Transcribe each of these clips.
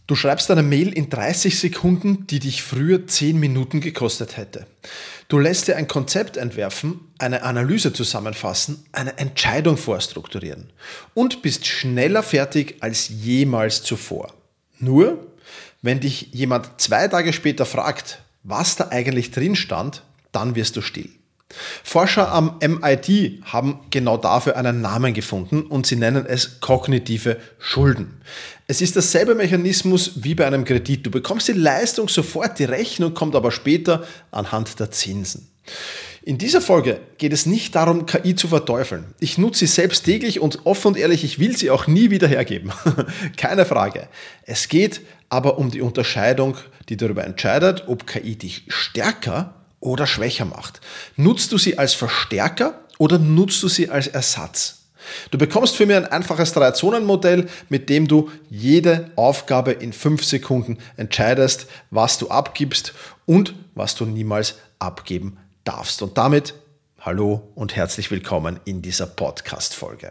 Du schreibst eine Mail in 30 Sekunden, die dich früher 10 Minuten gekostet hätte. Du lässt dir ein Konzept entwerfen, eine Analyse zusammenfassen, eine Entscheidung vorstrukturieren und bist schneller fertig als jemals zuvor. Nur, wenn dich jemand 2 Tage später fragt, was da eigentlich drin stand, dann wirst du still. Forscher am MIT haben genau dafür einen Namen gefunden und sie nennen es kognitive Schulden. Es ist dasselbe Mechanismus wie bei einem Kredit. Du bekommst die Leistung sofort, die Rechnung kommt aber später anhand der Zinsen. In dieser Folge geht es nicht darum, KI zu verteufeln. Ich nutze sie selbst täglich und offen und ehrlich, ich will sie auch nie wieder hergeben. Keine Frage. Es geht aber um die Unterscheidung, die darüber entscheidet, ob KI dich stärker oder schwächer macht. Nutzt du sie als Verstärker oder nutzt du sie als Ersatz? Du bekommst für mich ein einfaches 3-Zonen-Modell, mit dem du jede Aufgabe in 5 Sekunden entscheidest, was du abgibst und was du niemals abgeben darfst. Und damit hallo und herzlich willkommen in dieser Podcast-Folge.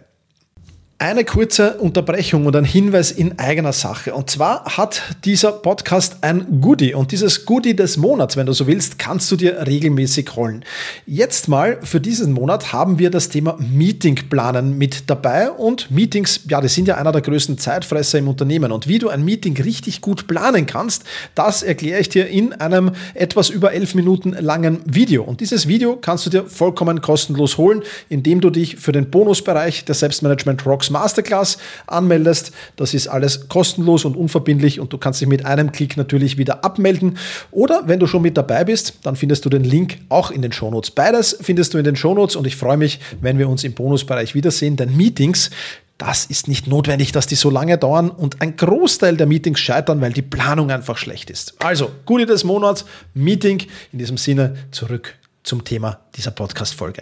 Eine kurze Unterbrechung und ein Hinweis in eigener Sache. Und zwar hat dieser Podcast ein Goodie. Und dieses Goodie des Monats, wenn du so willst, kannst du dir regelmäßig holen. Jetzt mal für diesen Monat haben wir das Thema Meetingplanen mit dabei. Und Meetings, ja, die sind ja einer der größten Zeitfresser im Unternehmen. Und wie du ein Meeting richtig gut planen kannst, das erkläre ich dir in einem etwas über 11 Minuten langen Video. Und dieses Video kannst du dir vollkommen kostenlos holen, indem du dich für den Bonusbereich der Selbstmanagement Rocks Masterclass anmeldest. Das ist alles kostenlos und unverbindlich und du kannst dich mit einem Klick natürlich wieder abmelden. Oder wenn du schon mit dabei bist, dann findest du den Link auch in den Shownotes. Beides findest du in den Shownotes und ich freue mich, wenn wir uns im Bonusbereich wiedersehen, denn Meetings, das ist nicht notwendig, dass die so lange dauern und ein Großteil der Meetings scheitern, weil die Planung einfach schlecht ist. Also, Goodie des Monats, Meeting. In diesem Sinne zurück zum Thema dieser Podcast-Folge.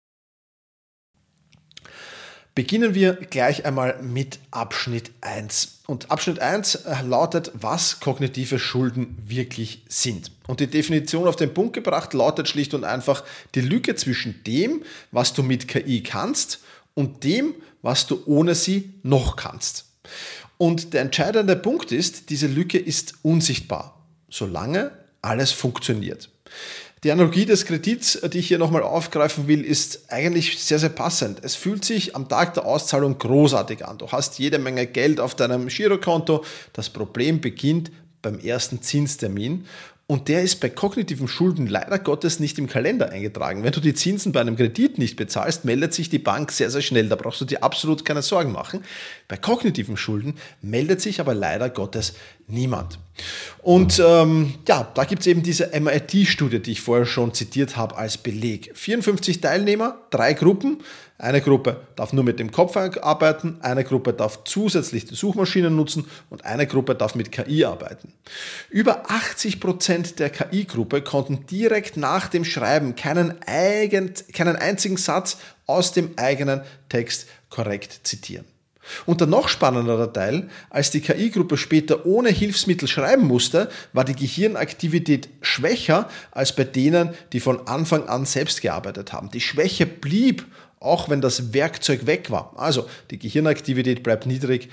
Beginnen wir gleich einmal mit Abschnitt 1. Und Abschnitt 1 lautet, was kognitive Schulden wirklich sind. Und die Definition auf den Punkt gebracht lautet schlicht und einfach die Lücke zwischen dem, was du mit KI kannst und dem, was du ohne sie noch kannst. Und der entscheidende Punkt ist, diese Lücke ist unsichtbar, solange alles funktioniert. Die Analogie des Kredits, die ich hier nochmal aufgreifen will, ist eigentlich sehr, sehr passend. Es fühlt sich am Tag der Auszahlung großartig an. Du hast jede Menge Geld auf deinem Girokonto. Das Problem beginnt beim ersten Zinstermin. Und der ist bei kognitiven Schulden leider Gottes nicht im Kalender eingetragen. Wenn du die Zinsen bei einem Kredit nicht bezahlst, meldet sich die Bank sehr, sehr schnell. Da brauchst du dir absolut keine Sorgen machen. Bei kognitiven Schulden meldet sich aber leider Gottes niemand. Und da gibt es eben diese MIT-Studie, die ich vorher schon zitiert habe als Beleg. 54 Teilnehmer, 3 Gruppen. Eine Gruppe darf nur mit dem Kopf arbeiten, eine Gruppe darf zusätzlich die Suchmaschinen nutzen und eine Gruppe darf mit KI arbeiten. Über 80% der KI-Gruppe konnten direkt nach dem Schreiben keinen einzigen Satz aus dem eigenen Text korrekt zitieren. Und der noch spannendere Teil, als die KI-Gruppe später ohne Hilfsmittel schreiben musste, war die Gehirnaktivität schwächer als bei denen, die von Anfang an selbst gearbeitet haben. Die Schwäche blieb, auch wenn das Werkzeug weg war. Also die Gehirnaktivität bleibt niedrig,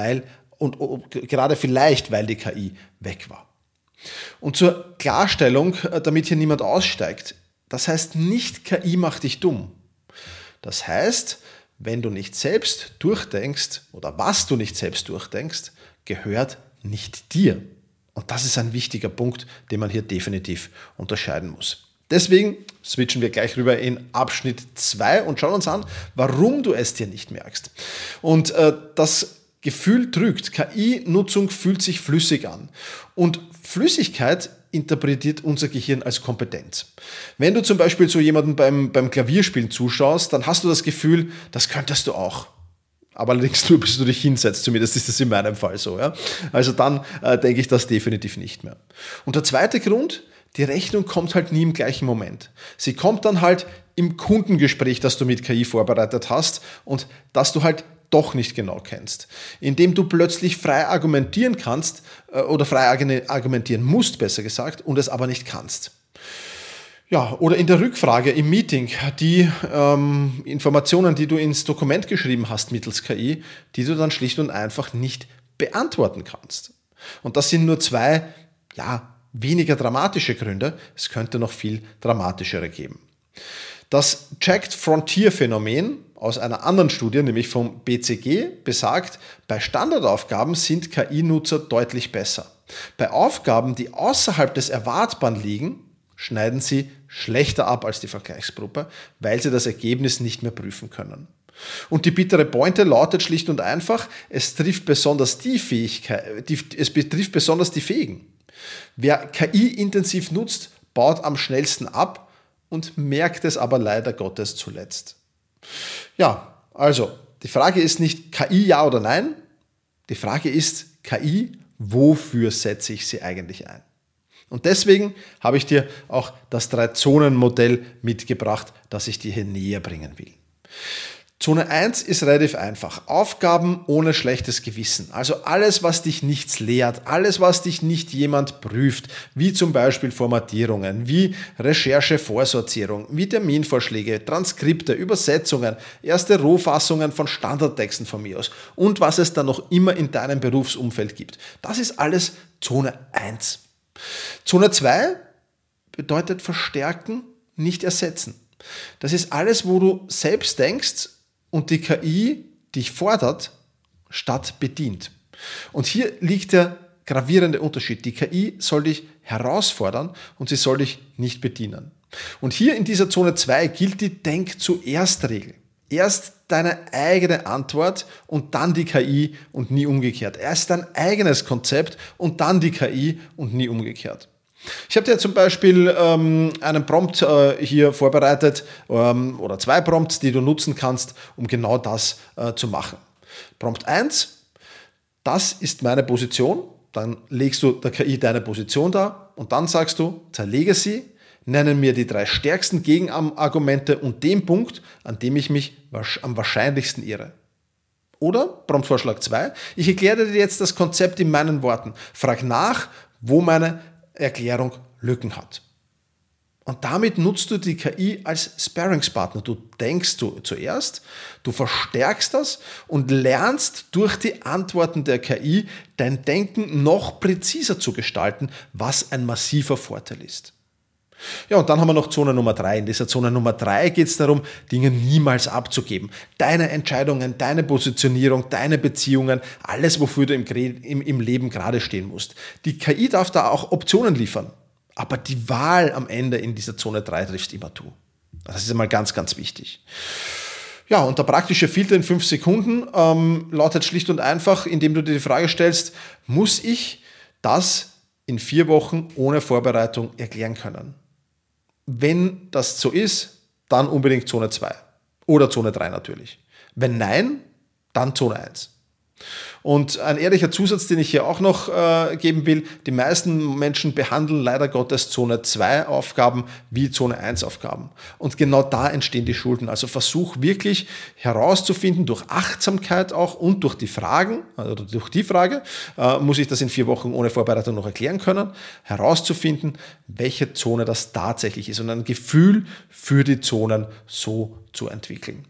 gerade vielleicht, weil die KI weg war. Und zur Klarstellung, damit hier niemand aussteigt, das heißt nicht, KI macht dich dumm. Das heißt, wenn du nicht selbst durchdenkst oder was du nicht selbst durchdenkst, gehört nicht dir. Und das ist ein wichtiger Punkt, den man hier definitiv unterscheiden muss. Deswegen switchen wir gleich rüber in Abschnitt 2 und schauen uns an, warum du es dir nicht merkst. Und das Gefühl trügt. KI-Nutzung fühlt sich flüssig an. Und Flüssigkeit interpretiert unser Gehirn als Kompetenz. Wenn du zum Beispiel so jemanden beim Klavierspielen zuschaust, dann hast du das Gefühl, das könntest du auch. Aber allerdings nur, bis du dich hinsetzt, zumindest ist das in meinem Fall so. Ja? Also dann denke ich das definitiv nicht mehr. Und der zweite Grund, die Rechnung kommt halt nie im gleichen Moment. Sie kommt dann halt im Kundengespräch, das du mit KI vorbereitet hast und das du halt doch nicht genau kennst. Indem du plötzlich frei argumentieren kannst oder frei argumentieren musst, besser gesagt, und es aber nicht kannst. Ja, oder in der Rückfrage im Meeting, die Informationen, die du ins Dokument geschrieben hast mittels KI, die du dann schlicht und einfach nicht beantworten kannst. Und das sind nur zwei, weniger dramatische Gründe. Es könnte noch viel dramatischere geben. Das Checked Frontier Phänomen aus einer anderen Studie, nämlich vom BCG, besagt, bei Standardaufgaben sind KI-Nutzer deutlich besser. Bei Aufgaben, die außerhalb des Erwartbaren liegen, schneiden sie schlechter ab als die Vergleichsgruppe, weil sie das Ergebnis nicht mehr prüfen können. Und die bittere Pointe lautet schlicht und einfach, es betrifft besonders die Fähigen. Wer KI intensiv nutzt, baut am schnellsten ab und merkt es aber leider Gottes zuletzt. Ja, also die Frage ist nicht KI ja oder nein, die Frage ist KI, wofür setze ich sie eigentlich ein? Und deswegen habe ich dir auch das 3-Zonen-Modell mitgebracht, das ich dir hier näher bringen will. Zone 1 ist relativ einfach. Aufgaben ohne schlechtes Gewissen. Also alles, was dich nichts lehrt, alles, was dich nicht jemand prüft, wie zum Beispiel Formatierungen, wie Recherche, Vorsortierung, wie Terminvorschläge, Transkripte, Übersetzungen, erste Rohfassungen von Standardtexten von mir aus und was es dann noch immer in deinem Berufsumfeld gibt. Das ist alles Zone 1. Zone 2 bedeutet verstärken, nicht ersetzen. Das ist alles, wo du selbst denkst und die KI dich fordert, statt bedient. Und hier liegt der gravierende Unterschied. Die KI soll dich herausfordern und sie soll dich nicht bedienen. Und hier in dieser Zone 2 gilt die Denk-zuerst-Regel. Erst deine eigene Antwort und dann die KI und nie umgekehrt. Erst dein eigenes Konzept und dann die KI und nie umgekehrt. Ich habe dir zum Beispiel einen Prompt hier vorbereitet oder 2 Prompts, die du nutzen kannst, um genau das zu machen. Prompt 1, das ist meine Position. Dann legst du der KI deine Position dar und dann sagst du, zerlege sie, nenne mir die 3 stärksten Gegenargumente und den Punkt, an dem ich mich am wahrscheinlichsten irre. Oder Promptvorschlag 2, ich erkläre dir jetzt das Konzept in meinen Worten. Frag nach, wo meine Erklärung Lücken hat. Und damit nutzt du die KI als Sparringspartner. Du denkst zuerst, du verstärkst das und lernst durch die Antworten der KI dein Denken noch präziser zu gestalten, was ein massiver Vorteil ist. Ja, und dann haben wir noch Zone Nummer 3. In dieser Zone Nummer 3 geht es darum, Dinge niemals abzugeben. Deine Entscheidungen, deine Positionierung, deine Beziehungen, alles, wofür du im Leben gerade stehen musst. Die KI darf da auch Optionen liefern, aber die Wahl am Ende in dieser Zone 3 triffst immer du. Das ist einmal ganz, ganz wichtig. Ja, und der praktische Filter in 5 Sekunden lautet schlicht und einfach, indem du dir die Frage stellst, muss ich das in 4 Wochen ohne Vorbereitung erklären können? Wenn das so ist, dann unbedingt Zone 2 oder Zone 3 natürlich. Wenn nein, dann Zone 1. Und ein ehrlicher Zusatz, den ich hier auch noch geben will, die meisten Menschen behandeln leider Gottes Zone 2 Aufgaben wie Zone 1 Aufgaben. Und genau da entstehen die Schulden. Also versuch wirklich herauszufinden, durch Achtsamkeit auch und durch die Fragen, also durch die Frage, muss ich das in 4 Wochen ohne Vorbereitung noch erklären können, herauszufinden, welche Zone das tatsächlich ist und ein Gefühl für die Zonen so zu entwickeln.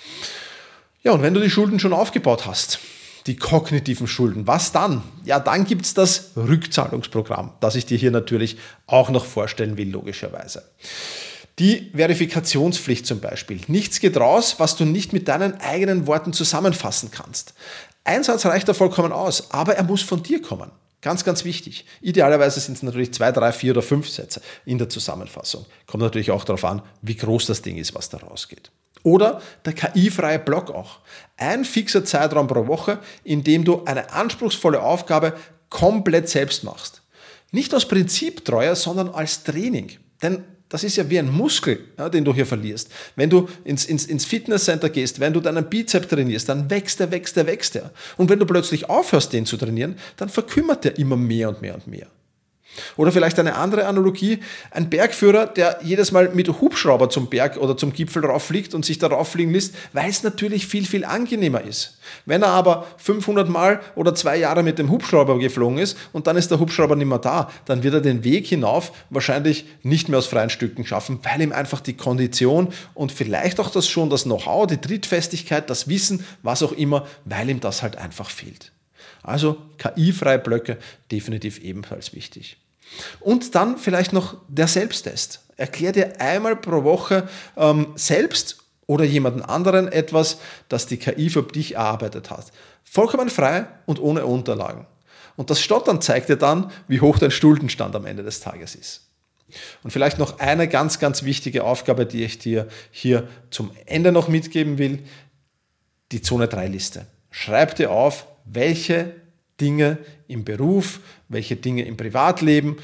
Ja, und wenn du die Schulden schon aufgebaut hast, die kognitiven Schulden. Was dann? Ja, dann gibt es das Rückzahlungsprogramm, das ich dir hier natürlich auch noch vorstellen will, logischerweise. Die Verifikationspflicht zum Beispiel. Nichts geht raus, was du nicht mit deinen eigenen Worten zusammenfassen kannst. Ein Satz reicht da vollkommen aus, aber er muss von dir kommen. Ganz, ganz wichtig. Idealerweise sind es natürlich 2, 3, 4 oder 5 Sätze in der Zusammenfassung. Kommt natürlich auch darauf an, wie groß das Ding ist, was da rausgeht. Oder der KI-freie Block auch. Ein fixer Zeitraum pro Woche, in dem du eine anspruchsvolle Aufgabe komplett selbst machst. Nicht aus Prinziptreue, sondern als Training. Denn das ist ja wie ein Muskel, ja, den du hier verlierst. Wenn du ins Fitnesscenter gehst, wenn du deinen Bizep trainierst, dann wächst er. Und wenn du plötzlich aufhörst, den zu trainieren, dann verkümmert der immer mehr und mehr und mehr. Oder vielleicht eine andere Analogie, ein Bergführer, der jedes Mal mit Hubschrauber zum Berg oder zum Gipfel rauffliegt und sich darauf fliegen lässt, weil es natürlich viel, viel angenehmer ist. Wenn er aber 500 Mal oder 2 Jahre mit dem Hubschrauber geflogen ist und dann ist der Hubschrauber nicht mehr da, dann wird er den Weg hinauf wahrscheinlich nicht mehr aus freien Stücken schaffen, weil ihm einfach die Kondition und vielleicht auch das Know-how, die Trittfestigkeit, das Wissen, was auch immer, weil ihm das halt einfach fehlt. Also KI-freie Blöcke definitiv ebenfalls wichtig. Und dann vielleicht noch der Selbsttest. Erklär dir einmal pro Woche selbst oder jemanden anderen etwas, das die KI für dich erarbeitet hat. Vollkommen frei und ohne Unterlagen. Und das Stottern zeigt dir dann, wie hoch dein Stuldenstand am Ende des Tages ist. Und vielleicht noch eine ganz, ganz wichtige Aufgabe, die ich dir hier zum Ende noch mitgeben will, die Zone 3 Liste. Schreib dir auf, welche Dinge im Beruf, welche Dinge im Privatleben,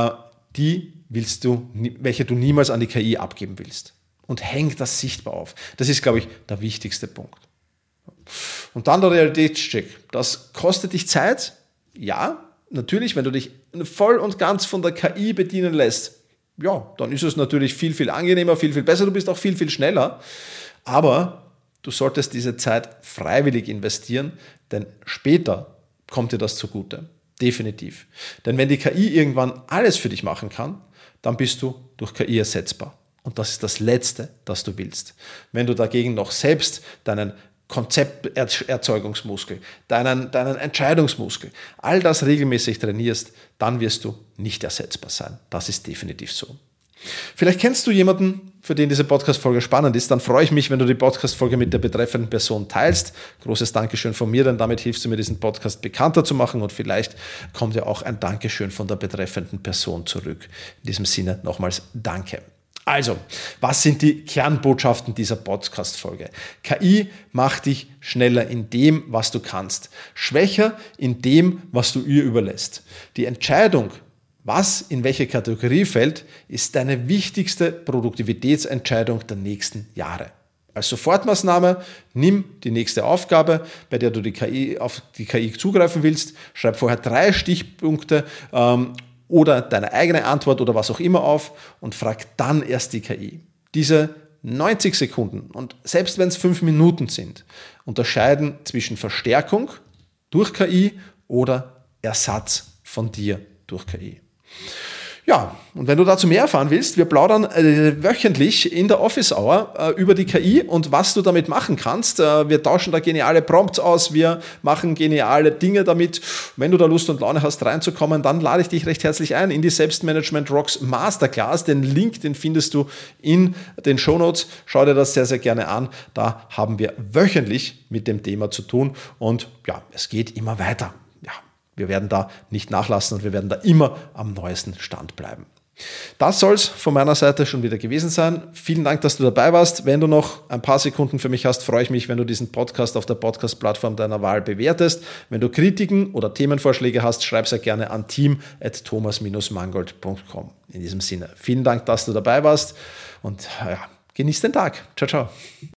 welche du niemals an die KI abgeben willst. Und häng das sichtbar auf. Das ist, glaube ich, der wichtigste Punkt. Und dann der Realitätscheck. Das kostet dich Zeit. Ja, natürlich, wenn du dich voll und ganz von der KI bedienen lässt, ja, dann ist es natürlich viel, viel angenehmer, viel, viel besser. Du bist auch viel, viel schneller. Aber du solltest diese Zeit freiwillig investieren, denn später kommt dir das zugute. Definitiv. Denn wenn die KI irgendwann alles für dich machen kann, dann bist du durch KI ersetzbar. Und das ist das Letzte, das du willst. Wenn du dagegen noch selbst deinen Konzepterzeugungsmuskel, deinen Entscheidungsmuskel, all das regelmäßig trainierst, dann wirst du nicht ersetzbar sein. Das ist definitiv so. Vielleicht kennst du jemanden, für den diese Podcast-Folge spannend ist, dann freue ich mich, wenn du die Podcast-Folge mit der betreffenden Person teilst. Großes Dankeschön von mir, denn damit hilfst du mir, diesen Podcast bekannter zu machen und vielleicht kommt ja auch ein Dankeschön von der betreffenden Person zurück. In diesem Sinne nochmals Danke. Also, was sind die Kernbotschaften dieser Podcast-Folge? KI macht dich schneller in dem, was du kannst, schwächer in dem, was du ihr überlässt. Die Entscheidung, was in welche Kategorie fällt, ist deine wichtigste Produktivitätsentscheidung der nächsten Jahre. Als Sofortmaßnahme nimm die nächste Aufgabe, bei der du auf die KI zugreifen willst, schreib vorher 3 Stichpunkte oder deine eigene Antwort oder was auch immer auf und frag dann erst die KI. Diese 90 Sekunden und selbst wenn es 5 Minuten sind, unterscheiden zwischen Verstärkung durch KI oder Ersatz von dir durch KI. Ja, und wenn du dazu mehr erfahren willst, wir plaudern wöchentlich in der Office Hour über die KI und was du damit machen kannst. Wir tauschen da geniale Prompts aus, wir machen geniale Dinge damit. Wenn du da Lust und Laune hast, reinzukommen, dann lade ich dich recht herzlich ein in die Selbstmanagement Rocks Masterclass. Den Link, den findest du in den Shownotes. Schau dir das sehr, sehr gerne an. Da haben wir wöchentlich mit dem Thema zu tun und ja, es geht immer weiter. Wir werden da nicht nachlassen und wir werden da immer am neuesten Stand bleiben. Das soll es von meiner Seite schon wieder gewesen sein. Vielen Dank, dass du dabei warst. Wenn du noch ein paar Sekunden für mich hast, freue ich mich, wenn du diesen Podcast auf der Podcast-Plattform deiner Wahl bewertest. Wenn du Kritiken oder Themenvorschläge hast, schreib sehr gerne an team@thomas-mangold.com. In diesem Sinne, vielen Dank, dass du dabei warst und ja, genieß den Tag. Ciao, ciao.